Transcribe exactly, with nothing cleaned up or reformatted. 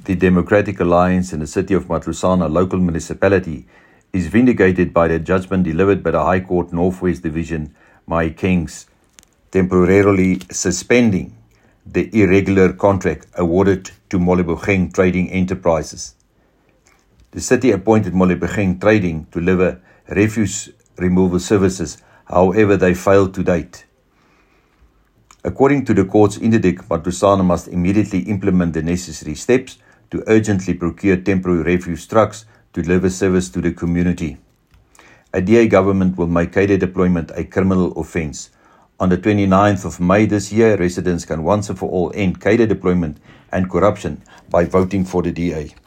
the Democratic Alliance in the City of Matlosana local municipality is vindicated by the judgment delivered by the High Court Northwest Division, Mahikeng's, temporarily suspending the irregular contract awarded to Molebogeng Trading Enterprises. The city appointed Molebogeng Trading to deliver refuse removal services, however they failed to date. According to the court's interdict, Matlosana must immediately implement the necessary steps to urgently procure temporary refuse trucks to deliver service to the community. A D A government will make cadre deployment a criminal offence. On the twenty-ninth of May this year, residents can once and for all end cadre deployment and corruption by voting for the D A.